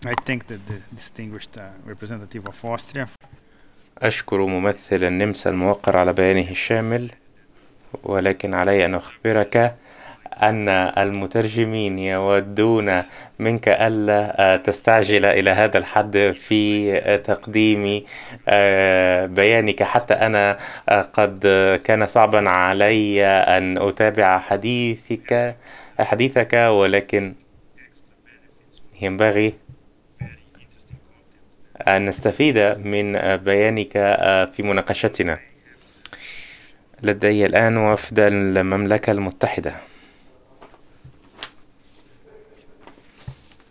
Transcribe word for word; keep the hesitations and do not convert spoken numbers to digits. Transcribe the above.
I think that the distinguished uh, representative of Austria. أشكر ممثل النمسا الموقر على بيانه الشامل، ولكن علي أن أخبرك أن المترجمين يودون منك ألا تستعجل إلى هذا الحد في تقديم بيانك. حتى أنا قد كان صعبا علي أن أتابع حديثك حديثك ولكن ينبغي أن نستفيد من بيانك في مناقشتنا. لدي الآن وفد المملكة المتحدة.